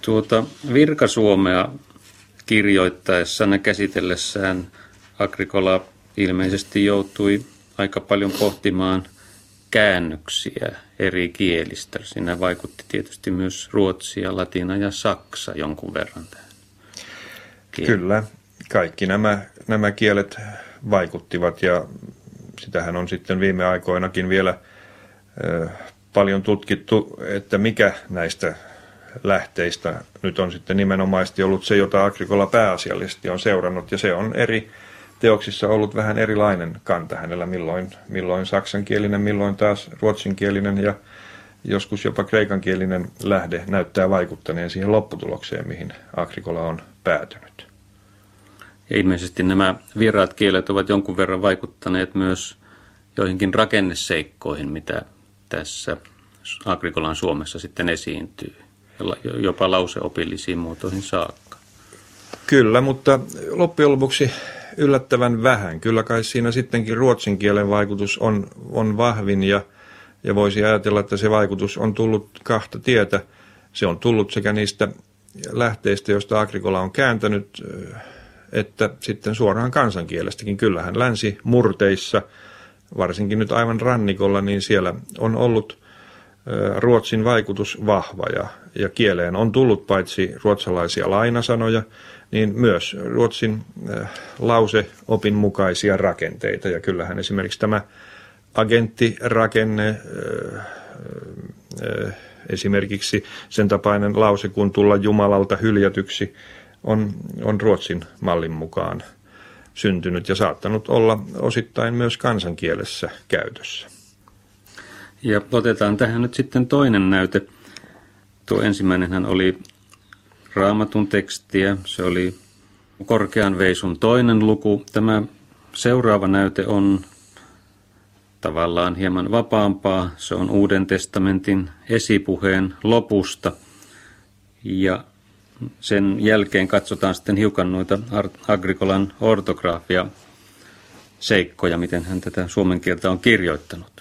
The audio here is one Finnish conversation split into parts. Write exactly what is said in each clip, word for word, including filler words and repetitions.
Tuota virkasuomea kirjoittaessaan ja käsitellessään Agricola ilmeisesti joutui aika paljon pohtimaan käännöksiä eri kielistä. Siinä vaikutti tietysti myös ruotsia, latina ja saksa jonkun verran tähän kieleen. Kyllä, kaikki nämä, nämä kielet vaikuttivat ja sitähän on sitten viime aikoinakin vielä ö, paljon tutkittu, että mikä näistä lähteistä nyt on sitten nimenomaisesti ollut se, jota Agricola pääasiallisesti on seurannut, ja se on eri teoksissa ollut vähän erilainen kanta hänellä, milloin, milloin saksankielinen, milloin taas ruotsinkielinen ja joskus jopa kreikankielinen lähde näyttää vaikuttaneen siihen lopputulokseen, mihin Agricola on päätynyt. Ja ilmeisesti nämä vieraat kielet ovat jonkun verran vaikuttaneet myös joihinkin rakenneseikkoihin, mitä tässä Agricolan Suomessa sitten esiintyy, jopa lauseopillisiin muotoihin saakka. Kyllä, mutta loppujen lopuksi yllättävän vähän. Kyllä kai siinä sittenkin ruotsin kielen vaikutus on, on vahvin ja, ja voisi ajatella, että se vaikutus on tullut kahta tietä. Se on tullut sekä niistä lähteistä, joista Agricola on kääntänyt, että sitten suoraan kansankielestäkin. Kyllähän länsimurteissa, varsinkin nyt aivan rannikolla, niin siellä on ollut ruotsin vaikutus vahva ja, ja kieleen on tullut paitsi ruotsalaisia lainasanoja, niin myös ruotsin äh, lauseopin mukaisia rakenteita. Ja kyllähän esimerkiksi tämä agenttirakenne, äh, äh, esimerkiksi sen tapainen lause, kun tulla Jumalalta hyljätyksi, on, on ruotsin mallin mukaan syntynyt ja saattanut olla osittain myös kansankielessä käytössä. Ja otetaan tähän nyt sitten toinen näyte. Tuo ensimmäinenhän oli Raamatun tekstiä, se oli Korkean veisun toinen luku. Tämä seuraava näyte on tavallaan hieman vapaampaa. Se on Uuden testamentin esipuheen lopusta. Ja sen jälkeen katsotaan sitten hiukan noita Agricolan ortograafia seikkoja, miten hän tätä suomen kieltä on kirjoittanut.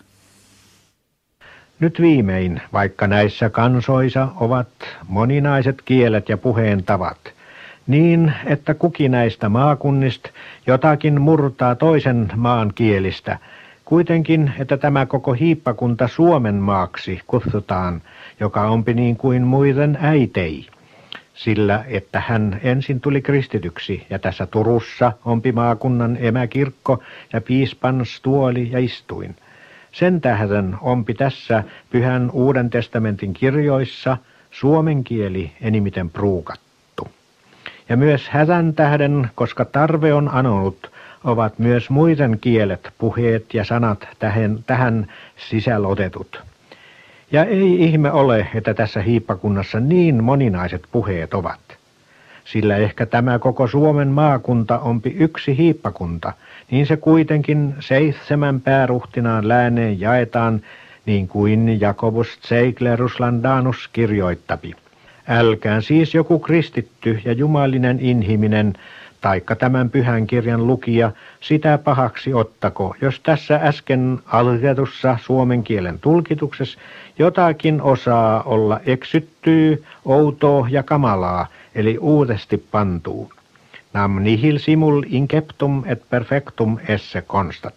Nyt viimein, vaikka näissä kansoissa ovat moninaiset kielet ja puheen tavat, niin että kukin näistä maakunnista jotakin murtaa toisen maan kielistä, kuitenkin, että tämä koko hiippakunta Suomen maaksi kutsutaan, joka onpi niin kuin muiden äitei, sillä että hän ensin tuli kristityksi, ja tässä Turussa onpi maakunnan emäkirkko ja piispan stuoli ja istuin. Sen tähden onpi tässä Pyhän Uuden testamentin kirjoissa suomen kieli enimiten pruukattu. Ja myös hätän tähden, koska tarve on anonut, ovat myös muiden kielet, puheet ja sanat tähän, tähän sisällotetut. Ja ei ihme ole, että tässä hiippakunnassa niin moninaiset puheet ovat. Sillä ehkä tämä koko Suomen maakunta onpi yksi hiippakunta, niin se kuitenkin seitsemän pääruhtinaan lääneen jaetaan, niin kuin Jacobus Zeiglerus Landanus kirjoittapi. Älkään siis joku kristitty ja jumalinen inhiminen, taikka tämän pyhän kirjan lukija, sitä pahaksi ottako, jos tässä äsken alketussa suomen kielen tulkituksessa jotakin osaa olla eksyttyy, outoa ja kamalaa, eli uudesti pantuu. Nam nihil simul inceptum et perfectum esse constat.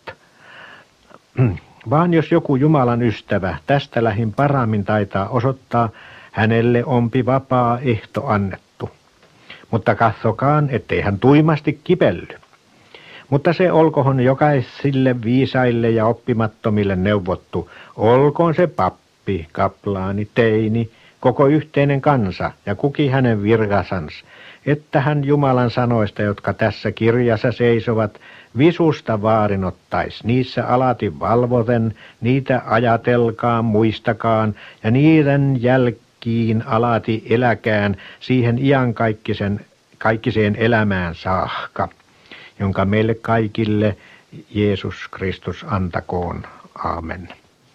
Vaan jos joku Jumalan ystävä tästä lähin paremmin taitaa osoittaa, hänelle onpi vapaa ehto annettu. Mutta katsokaan, ettei hän tuimasti kipelly. Mutta se olkohon jokaisille viisaille ja oppimattomille neuvottu, olkoon se pappi, kaplaani, teini, koko yhteinen kansa ja kuki hänen virkasans, että hän Jumalan sanoista, jotka tässä kirjassa seisovat, visusta vaarinottais, niissä alati valvoten, niitä ajatelkaan, muistakaan, ja niiden jälkiin alati eläkään siihen iankaikkisen, kaikkiseen elämään saakka, jonka meille kaikille Jeesus Kristus antakoon. Aamen.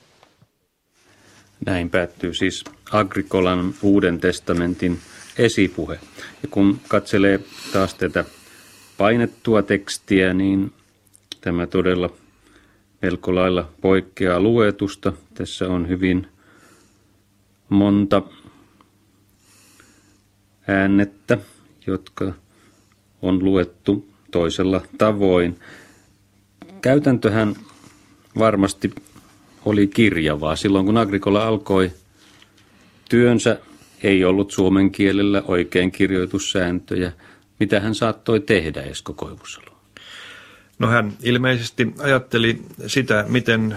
Näin päättyy siis Agricolan Uuden testamentin esipuhe. Ja kun katselee taas tätä painettua tekstiä, niin tämä todella melko lailla poikkeaa luetusta. Tässä on hyvin monta äännettä, jotka on luettu toisella tavoin. Käytäntöhän varmasti oli kirjavaa. Silloin kun Agricola alkoi työnsä, ei ollut suomen kielellä oikein kirjoitussääntöjä. Mitä hän saattoi tehdä, Esko Koivusalo? No hän ilmeisesti ajatteli sitä, miten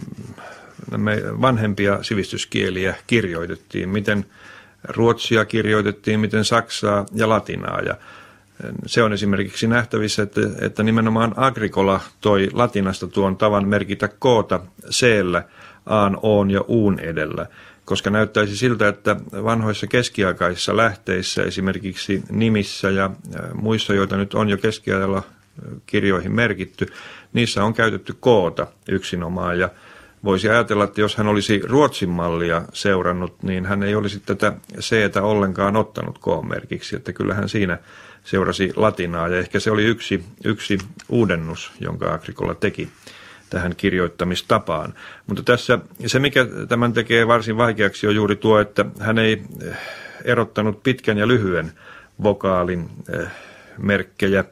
vanhempia sivistyskieliä kirjoitettiin, miten ruotsia kirjoitettiin, miten saksaa ja latinaa. Ja se on esimerkiksi nähtävissä, että, että nimenomaan Agricola toi latinasta tuon tavan merkitä koota c-llä, aan, oon ja uun edellä, koska näyttäisi siltä, että vanhoissa keskiaikaisissa lähteissä, esimerkiksi nimissä ja muissa, joita nyt on jo keskiajalla kirjoihin merkitty, niissä on käytetty koota yksinomaan. Ja voisi ajatella, että jos hän olisi Ruotsin mallia seurannut, niin hän ei olisi tätä c-tä ollenkaan ottanut k-merkiksi, että kyllähän siinä seurasi latinaa, ja ehkä se oli yksi, yksi uudennus, jonka Agricola teki tähän kirjoittamistapaan. Mutta tässä se, mikä tämän tekee varsin vaikeaksi, on juuri tuo, että hän ei erottanut pitkän ja lyhyen vokaalin merkkejä,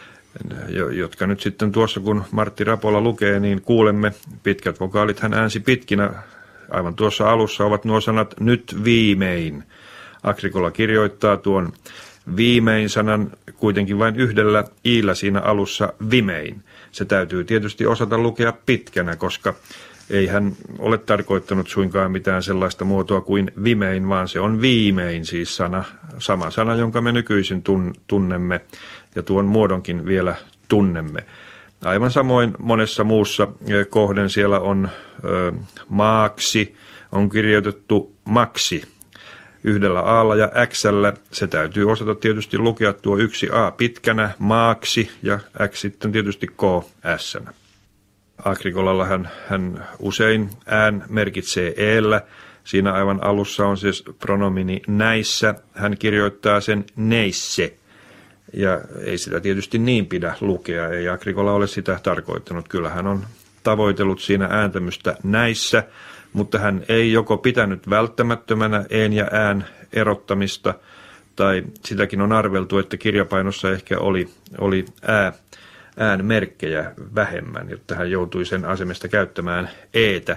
jotka nyt sitten tuossa, kun Martti Rapola lukee, niin kuulemme pitkät vokaalit. Hän äänsi pitkinä, aivan tuossa alussa ovat nuo sanat nyt viimein. Agricola kirjoittaa tuon viimein sanan kuitenkin vain yhdellä iillä siinä alussa vimein. Se täytyy tietysti osata lukea pitkänä, koska ei hän ole tarkoittanut suinkaan mitään sellaista muotoa kuin vimein, vaan se on viimein siis sana, sama sana, jonka me nykyisin tunnemme ja tuon muodonkin vielä tunnemme. Aivan samoin monessa muussa kohden siellä on ö, maaksi, on kirjoitettu maksi yhdellä aalla ja x:llä. Se täytyy osata tietysti lukea tuo yksi a pitkänä maaksi ja x sitten tietysti k s-nä. Agricolalla hän, hän usein ään merkitsee eellä. Siinä aivan alussa on siis pronomini näissä. Hän kirjoittaa sen neisse. Ja ei sitä tietysti niin pidä lukea. Ei Agricola ole sitä tarkoittanut. Kyllä hän on tavoitellut siinä ääntämystä näissä, mutta hän ei joko pitänyt välttämättömänä een ja ään erottamista, tai sitäkin on arveltu, että kirjapainossa ehkä oli, oli ää, ään merkkejä vähemmän, jotta hän joutui sen asemesta käyttämään eetä.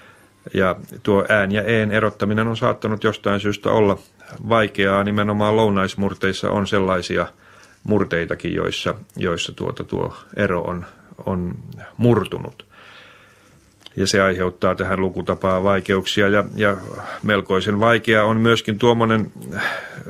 Ja tuo ään ja een erottaminen on saattanut jostain syystä olla vaikeaa. Nimenomaan lounaismurteissa on sellaisia murteitakin, joissa, joissa tuota, tuo ero on, on murtunut. Ja se aiheuttaa tähän lukutapaan vaikeuksia, ja, ja melkoisen vaikea on myöskin tuommoinen äh,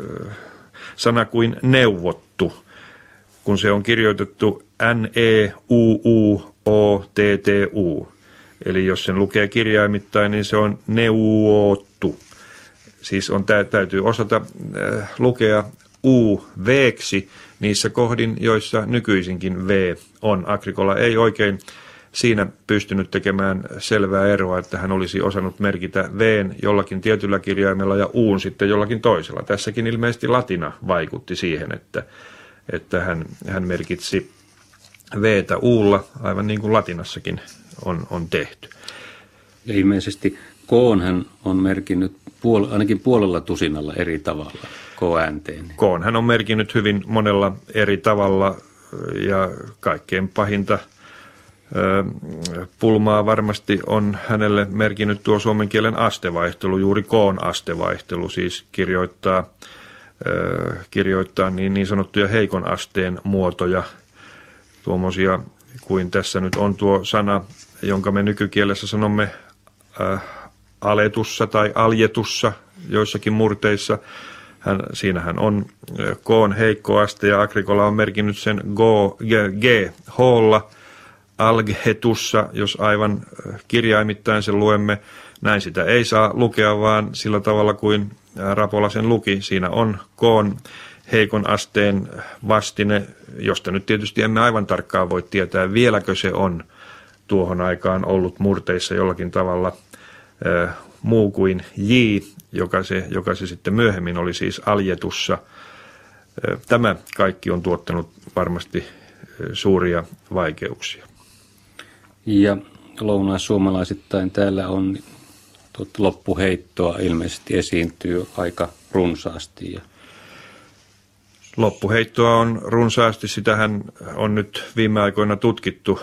sana kuin neuvottu, kun se on kirjoitettu N E U U O T T U. Eli jos sen lukee kirjaimittain, niin se on neuvottu. Siis on, täytyy osata äh, lukea U V-ksi niissä kohdin, joissa nykyisinkin V on. Agricola ei oikein siinä pystynyt tekemään selvää eroa, että hän olisi osannut merkitä V:n jollakin tietyllä kirjaimella ja Uun sitten jollakin toisella. Tässäkin ilmeisesti latina vaikutti siihen, että, että hän, hän merkitsi V:tä Uulla, aivan niin kuin latinassakin on, on tehty. Ja ilmeisesti K:n hän on merkinnyt puol- ainakin puolella tusinalla eri tavalla, K-äänteen. K:n hän on merkinnyt hyvin monella eri tavalla, ja kaikkein pahinta pulmaa varmasti on hänelle merkinnyt tuo suomen kielen astevaihtelu, juuri koon astevaihtelu, siis kirjoittaa, kirjoittaa niin, niin sanottuja heikon asteen muotoja, tuommoisia kuin tässä nyt on tuo sana, jonka me nykykielessä sanomme äh, aletussa tai aljetussa joissakin murteissa. Hän, siinähän on koon heikko aste, ja Agricola on merkinnyt sen go, g, g h-lla, algetussa, jos aivan kirjaimittain sen luemme. Näin sitä ei saa lukea, vaan sillä tavalla kuin Rapola sen luki. Siinä on koon heikon asteen vastine, josta nyt tietysti emme aivan tarkkaan voi tietää, vieläkö se on tuohon aikaan ollut murteissa jollakin tavalla äh, muu kuin j, joka se, joka se sitten myöhemmin oli siis aljetussa. Äh, tämä kaikki on tuottanut varmasti äh, suuria vaikeuksia. Ja lounaissuomalaisittain täällä on loppuheittoa ilmeisesti esiintyy aika runsaasti. Ja Loppuheittoa on runsaasti, sitähän on nyt viime aikoina tutkittu.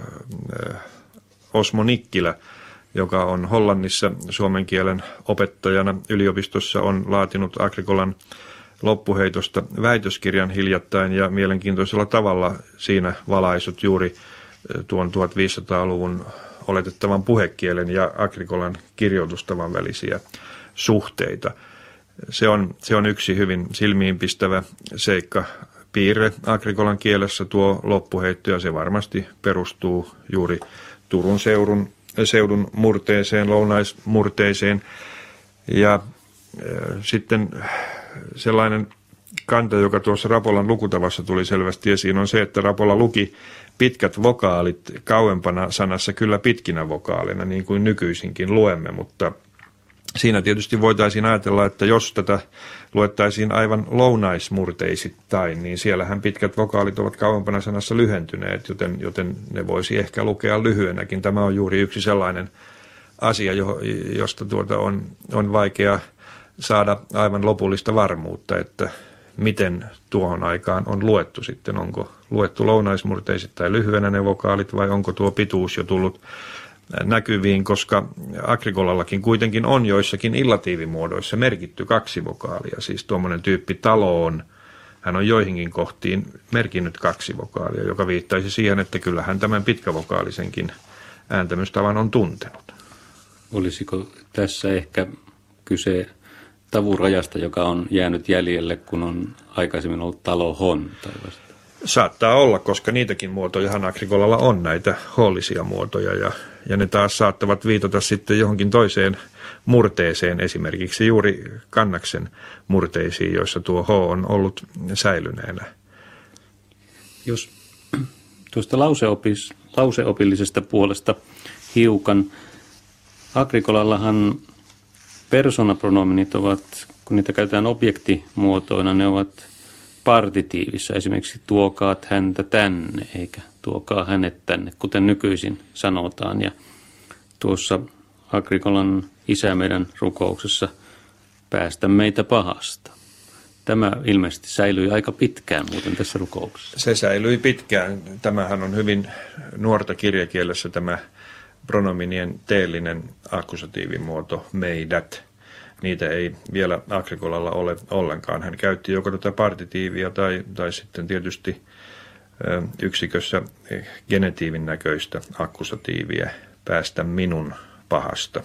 Osmo Nikkilä, joka on Hollannissa suomen kielen opettajana yliopistossa, on laatinut Agricolan loppuheitosta väitöskirjan hiljattain ja mielenkiintoisella tavalla siinä valaisut juuri tuon viisitoistasadan-luvun oletettavan puhekielen ja Agricolan kirjoitustavan välisiä suhteita. Se on, se on yksi hyvin silmiinpistävä seikka, piirre Agricolan kielessä tuo loppuheitto, ja se varmasti perustuu juuri Turun seudun, seudun murteeseen, lounaismurteeseen. Ja äh, sitten sellainen kanta, joka tuossa Rapolan lukutavassa tuli selvästi esiin, on se, että Rapola luki pitkät vokaalit kauempana sanassa kyllä pitkinä vokaaleina, niin kuin nykyisinkin luemme, mutta siinä tietysti voitaisiin ajatella, että jos tätä luettaisiin aivan lounaismurteisittain, niin siellähän pitkät vokaalit ovat kauempana sanassa lyhentyneet, joten, joten ne voisi ehkä lukea lyhyenäkin. Tämä on juuri yksi sellainen asia, josta tuota on, on vaikea saada aivan lopullista varmuutta, että miten tuohon aikaan on luettu sitten. Onko luettu lounaismurteisittain lyhyenä ne vokaalit vai onko tuo pituus jo tullut näkyviin, koska Agricolallakin kuitenkin on joissakin illatiivimuodoissa merkitty kaksi vokaalia, siis tuommoinen tyyppi taloon, hän on joihinkin kohtiin merkinnyt kaksi vokaalia, joka viittaisi siihen, että kyllähän tämän pitkävokaalisenkin ääntämystavan on tuntenut. Olisiko tässä ehkä kyse tavurajasta, joka on jäänyt jäljelle, kun on aikaisemmin ollut talohon tai vasta? Saattaa olla, koska niitäkin muotojahan Agricolalla on, näitä hollisia muotoja, ja, ja ne taas saattavat viitata sitten johonkin toiseen murteeseen, esimerkiksi juuri kannaksen murteisiin, joissa tuo H on ollut säilyneenä. Jos tuosta lauseopis, lauseopillisesta puolesta hiukan, Agricolallahan persoonapronominit ovat, kun niitä käytetään objektimuotoina, ne ovat partitiivissa, esimerkiksi tuokaat häntä tänne, eikä tuokaa hänet tänne, kuten nykyisin sanotaan. Ja tuossa Agricolan Isä meidän rukouksessa päästä meitä pahasta. Tämä ilmeisesti säilyi aika pitkään muuten tässä rukouksessa. Se säilyi pitkään. Tämähän on hyvin nuorta kirjakielessä tämä pronominien teellinen akkusatiivimuoto meidät. Niitä ei vielä Agricolalla ole ollenkaan. Hän käytti joko tätä partitiivia tai, tai sitten tietysti ö, yksikössä genetiivin näköistä akkusatiivia päästä minun pahasta.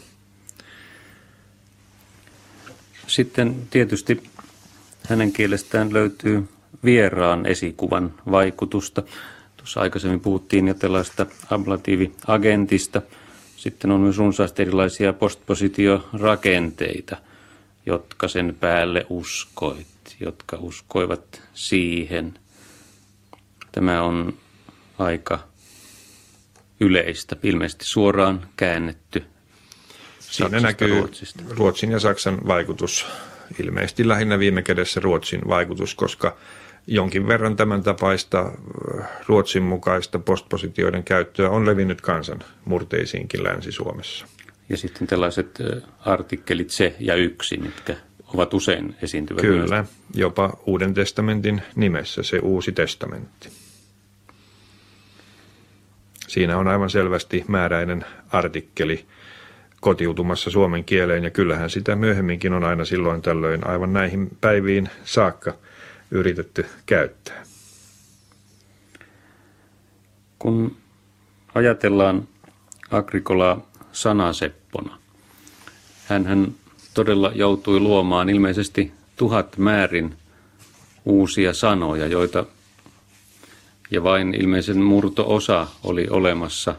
Sitten tietysti hänen kielestään löytyy vieraan esikuvan vaikutusta. Tuossa aikaisemmin puhuttiin jo tällaista ablatiiviagentista. Sitten on myös runsaasti erilaisia postpositiorakenteita, jotka sen päälle uskoit, jotka uskoivat siihen. Tämä on aika yleistä, ilmeisesti suoraan käännetty. Siinä näkyy Ruotsista. Ruotsin ja Saksan vaikutus, ilmeisesti lähinnä viime kädessä Ruotsin vaikutus, koska jonkin verran tämän tapaista Ruotsin mukaista postpositioiden käyttöä on levinnyt kansan murteisiinkin Länsi-Suomessa. Ja sitten tällaiset artikkelit se ja yksi, mitkä ovat usein esiintyvät. Kyllä, myös. Jopa Uuden testamentin nimessä se Uusi testamentti. Siinä on aivan selvästi määräinen artikkeli kotiutumassa suomen kieleen, ja kyllähän sitä myöhemminkin on aina silloin tällöin aivan näihin päiviin saakka yritetty käyttää. Kun ajatellaan Agricolaa sanaseppona, hänhän todella joutui luomaan ilmeisesti tuhat määrin uusia sanoja, joita ja vain ilmeisen murto-osa oli olemassa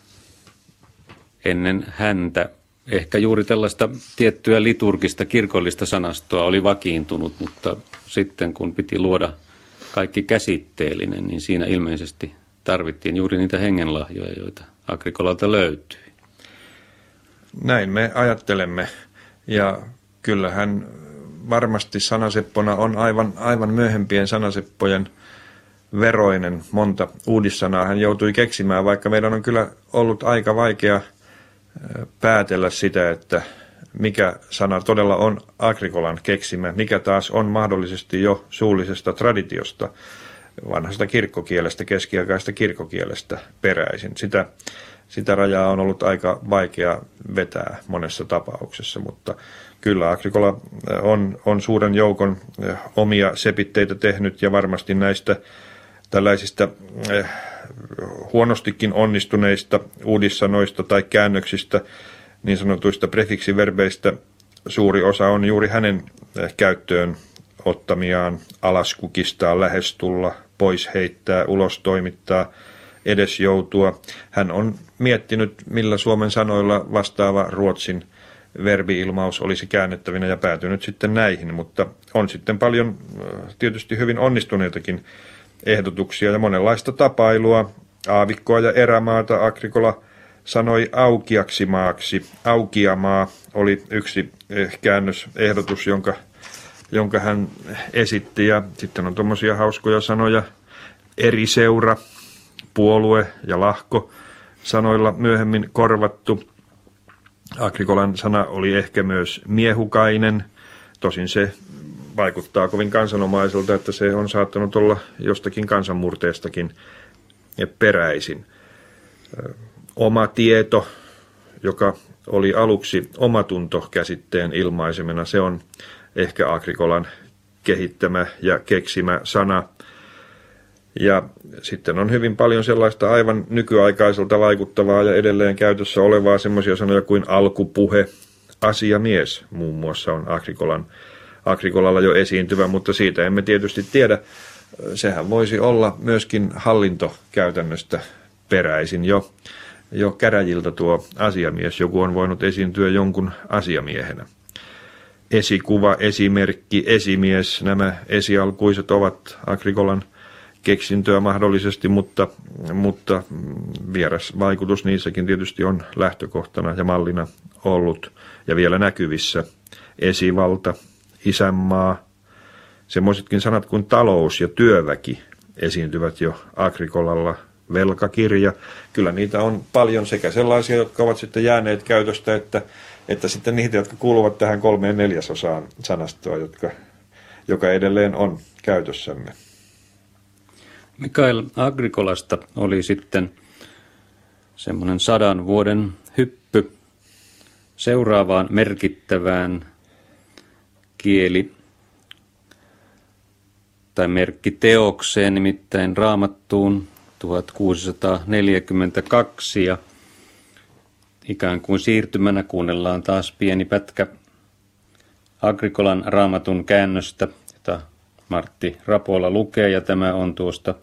ennen häntä. Ehkä juuri tällaista tiettyä liturgista kirkollista sanastoa oli vakiintunut, mutta sitten kun piti luoda kaikki käsitteellinen, niin siinä ilmeisesti tarvittiin juuri niitä hengenlahjoja, joita Agricolalta löytyi. Näin me ajattelemme, ja kyllähän varmasti sanaseppona on aivan, aivan myöhempien sanaseppojen veroinen. Monta uudissanaa hän joutui keksimään, vaikka meidän on kyllä ollut aika vaikea päätellä sitä, että mikä sana todella on Agricolan keksimä, mikä taas on mahdollisesti jo suullisesta traditiosta, vanhasta kirkkokielestä, keskiaikaista kirkkokielestä peräisin. Sitä, sitä rajaa on ollut aika vaikea vetää monessa tapauksessa, mutta kyllä Agricola on, on suuren joukon omia sepitteitä tehnyt ja varmasti näistä tällaisista eh, huonostikin onnistuneista uudissanoista tai käännöksistä, niin sanotuista prefiksiverbeistä, suuri osa on juuri hänen eh, käyttöön ottamiaan: alaskukistaa, lähestulla, pois heittää, ulos toimittaa, edes joutua. Hän on miettinyt, millä suomen sanoilla vastaava ruotsin verbi-ilmaus olisi käännettävinä ja päätynyt sitten näihin, mutta on sitten paljon tietysti hyvin onnistuneitakin ehdotuksia ja monenlaista tapailua. Aavikkoa ja erämaata Agricola sanoi aukiaksi maaksi. Aukiamaa oli yksi käännösehdotus, jonka, jonka hän esitti, ja sitten on tuommoisia hauskoja sanoja: eri seura, puolue ja lahko sanoilla myöhemmin korvattu. Agricolan sana oli ehkä myös miehukainen, tosin se vaikuttaa kovin kansanomaiselta, että se on saattanut olla jostakin kansanmurteestakin peräisin. Oma tieto, joka oli aluksi omatunto käsitteen ilmaisemena, se on ehkä Agricolan kehittämä ja keksimä sana. Ja sitten on hyvin paljon sellaista aivan nykyaikaiselta vaikuttavaa ja edelleen käytössä olevaa, semmoisia sanoja kuin alkupuhe, asiamies muun muassa on Agricolan, Agricolalla jo esiintyvä, mutta siitä emme tietysti tiedä. Sehän voisi olla myöskin hallintokäytännöstä peräisin jo, jo käräjiltä tuo asiamies. Joku on voinut esiintyä jonkun asiamiehenä. Esikuva, esimerkki, esimies, nämä esialkuiset ovat Agricolan keksintöä mahdollisesti, mutta, mutta vieras vaikutus niissäkin tietysti on lähtökohtana ja mallina ollut ja vielä näkyvissä. Esivalta, isänmaa, semmoisetkin sanat kuin talous ja työväki esiintyvät jo Agricolalla. Velkakirja, kyllä niitä on paljon, sekä sellaisia, jotka ovat sitten jääneet käytöstä, että, että sitten niitä, jotka kuuluvat tähän kolmeen neljäsosaan sanastoa, jotka, joka edelleen on käytössämme. Mikael Agricolasta oli sitten semmoinen sadan vuoden hyppy seuraavaan merkittävään kieli- tai merkkiteokseen, nimittäin Raamattuun tuhatkuusisataaneljäkymmentäkaksi, ja ikään kuin siirtymänä kuunnellaan taas pieni pätkä Agricolan Raamatun käännöstä, jota Martti Rapola lukee, ja tämä on tuosta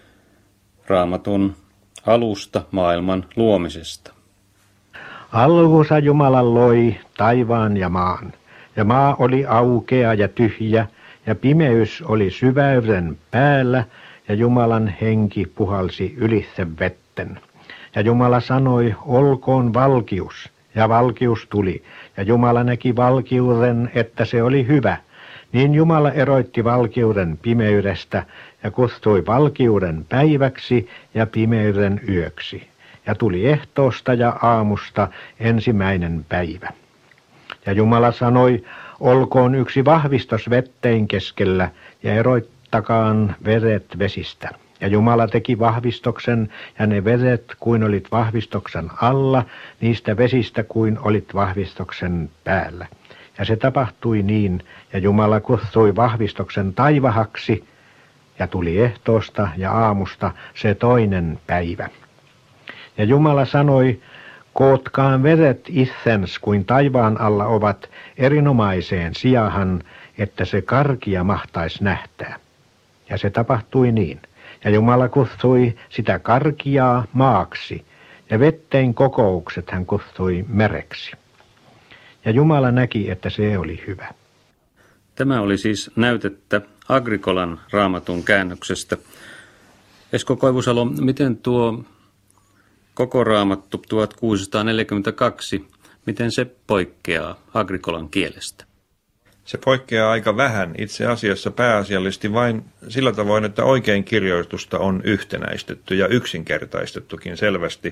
Raamatun alusta, maailman luomisesta. Alkuunsa Jumala loi taivaan ja maan, ja maa oli aukea ja tyhjä, ja pimeys oli syväyden päällä, ja Jumalan henki puhalsi ylitse vetten. Ja Jumala sanoi, olkoon valkius, ja valkius tuli, ja Jumala näki valkiuden, että se oli hyvä. Niin Jumala eroitti valkiuden pimeydestä, ja kutsui valkiuden päiväksi ja pimeyden yöksi. Ja tuli ehtoosta ja aamusta ensimmäinen päivä. Ja Jumala sanoi, olkoon yksi vahvistos vettein keskellä, ja eroittakaan vedet vesistä. Ja Jumala teki vahvistoksen, ja ne vedet kuin olit vahvistoksen alla, niistä vesistä kuin olit vahvistoksen päällä. Ja se tapahtui niin, ja Jumala kutsui vahvistoksen taivahaksi, ja tuli ehtoosta ja aamusta se toinen päivä. Ja Jumala sanoi, kootkaan vedet itsens kuin taivaan alla ovat erinomaiseen sijahan, että se karkia mahtais nähtää. Ja se tapahtui niin. Ja Jumala kutsui sitä karkiaa maaksi, ja vettein kokoukset hän kutsui mereksi. Ja Jumala näki, että se oli hyvä. Tämä oli siis näytettä Agricolan Raamatun käännöksestä. Esko Koivusalo, miten tuo koko Raamattu tuhatkuusisataaneljäkymmentäkaksi, miten se poikkeaa Agricolan kielestä? Se poikkeaa aika vähän, itse asiassa pääasiallisesti vain sillä tavoin, että oikein kirjoitusta on yhtenäistetty ja yksinkertaistettukin selvästi.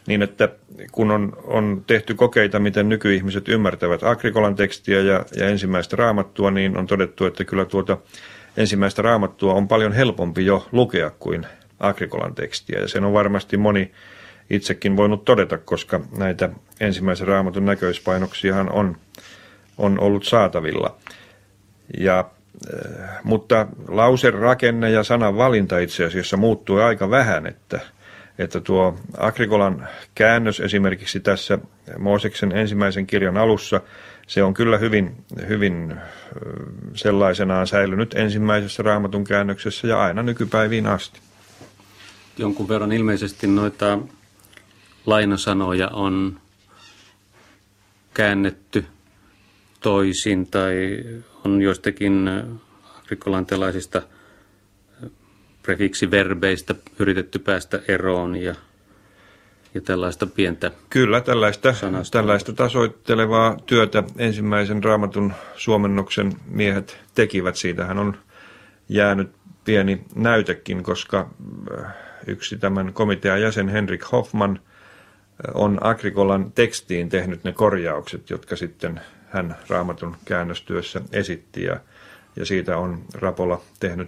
niin että kun on, on tehty kokeita, miten nykyihmiset ymmärtävät Agrikolan tekstiä ja, ja ensimmäistä raamattua, niin on todettu, että kyllä tuota ensimmäistä raamattua on paljon helpompi jo lukea kuin Agrikolan tekstiä. Ja sen on varmasti moni itsekin voinut todeta, koska näitä ensimmäisen raamatun näköispainoksiahan on, on ollut saatavilla. Ja, mutta lauserakenne ja sanan valinta itse asiassa muuttui aika vähän, että, että tuo Agrikolan käännös esimerkiksi tässä Mooseksen ensimmäisen kirjan alussa, se on kyllä hyvin, hyvin sellaisenaan säilynyt ensimmäisessä raamatun käännöksessä ja aina nykypäiviin asti. Jonkun verran ilmeisesti noita lainasanoja on käännetty toisin tai on joistakin agrikolantilaisista prefiksiverbeistä yritetty päästä eroon ja, ja tällaista pientä Kyllä, tällaista, tällaista tasoittelevaa työtä ensimmäisen raamatun suomennoksen miehet tekivät. Siitähän on jäänyt pieni näytekin, koska yksi tämän komitean jäsen Henrik Hoffman on Agrikolan tekstiin tehnyt ne korjaukset, jotka sitten hän raamatun käännöstyössä esitti. Ja, ja siitä on Rapola tehnyt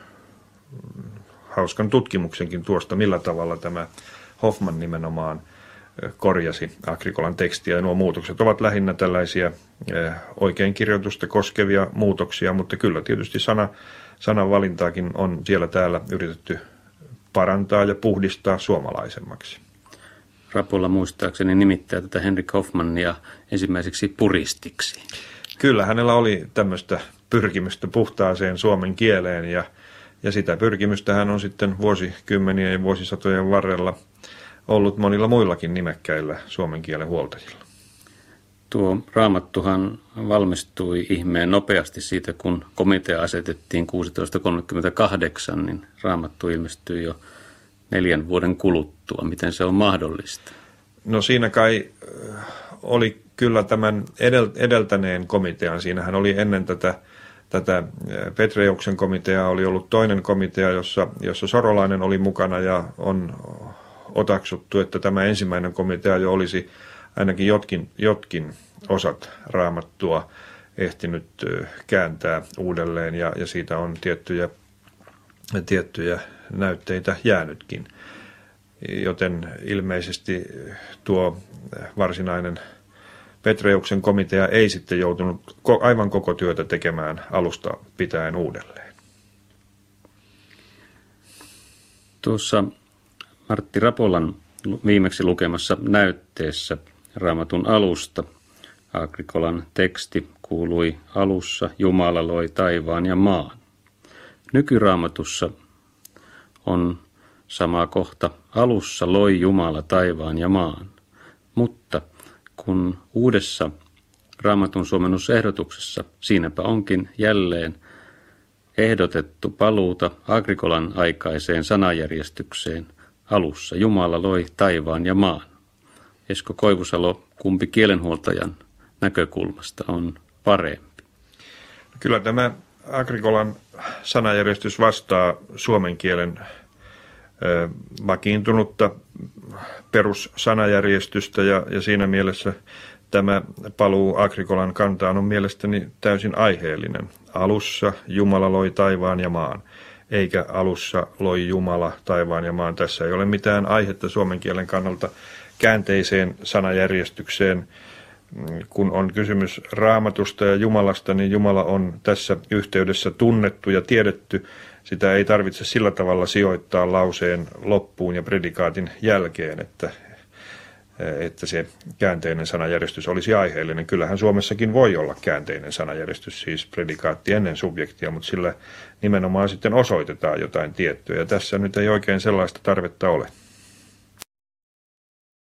hauskan tutkimuksenkin tuosta, millä tavalla tämä Hoffman nimenomaan korjasi Agrikolan tekstiä. Ja nuo muutokset ovat lähinnä tällaisia oikeinkirjoitusta koskevia muutoksia, mutta kyllä tietysti sana, sanan valintaakin on siellä täällä yritetty parantaa ja puhdistaa suomalaisemmaksi. Rapola muistaakseni nimittää tätä Henrik Hoffmannia ensimmäiseksi puristiksi. Kyllä, hänellä oli tämmöistä pyrkimystä puhtaaseen suomen kieleen ja, ja sitä pyrkimystä hän on sitten vuosikymmenien ja vuosisatojen varrella ollut monilla muillakin nimekkäillä suomen kielen huoltajilla. Tuo raamattuhan valmistui ihmeen nopeasti siitä, kun komitea asetettiin kuusitoista kolmekymmentäkahdeksan, niin raamattu ilmestyi jo neljän vuoden kuluttua. Miten se on mahdollista? No siinä kai oli kyllä tämän edeltäneen komitean. Siinähän oli ennen tätä, tätä Petreuksen komiteaa oli ollut toinen komitea, jossa, jossa Sorolainen oli mukana ja on otaksuttu, että tämä ensimmäinen komitea jo olisi ainakin jotkin, jotkin osat raamattua ehtinyt kääntää uudelleen ja, ja siitä on tiettyjä, tiettyjä näytteitä jäänytkin. Joten ilmeisesti tuo varsinainen Petreuksen komitea ei sitten joutunut aivan koko työtä tekemään alusta pitäen uudelleen. Tuossa Martti Rapolan viimeksi lukemassa näytteessä Raamatun alusta Agrikolan teksti kuului: alussa Jumala loi taivaan ja maan. Nykyraamatussa on sama kohta: alussa loi Jumala taivaan ja maan. Mutta kun uudessa Raamatun suomennusehdotuksessa siinäpä onkin jälleen ehdotettu paluuta Agrikolan aikaiseen sanajärjestykseen: alussa Jumala loi taivaan ja maan. Esko Koivusalo, kumpi kielenhuoltajan näkökulmasta on parempi? Kyllä tämä Agrikolan sanajärjestys vastaa suomen kielen ö, vakiintunutta perussanajärjestystä ja, ja siinä mielessä tämä paluu Agrikolan kantaan on mielestäni täysin aiheellinen. Alussa Jumala loi taivaan ja maan, eikä alussa loi Jumala taivaan ja maan. Tässä ei ole mitään aihetta suomen kielen kannalta käänteiseen sanajärjestykseen. Kun on kysymys Raamatusta ja Jumalasta, niin Jumala on tässä yhteydessä tunnettu ja tiedetty. Sitä ei tarvitse sillä tavalla sijoittaa lauseen loppuun ja predikaatin jälkeen, että, että se käänteinen sanajärjestys olisi aiheellinen. Kyllähän Suomessakin voi olla käänteinen sanajärjestys, siis predikaatti ennen subjektia, mutta sillä nimenomaan sitten osoitetaan jotain tiettyä. Ja tässä nyt ei oikein sellaista tarvetta ole.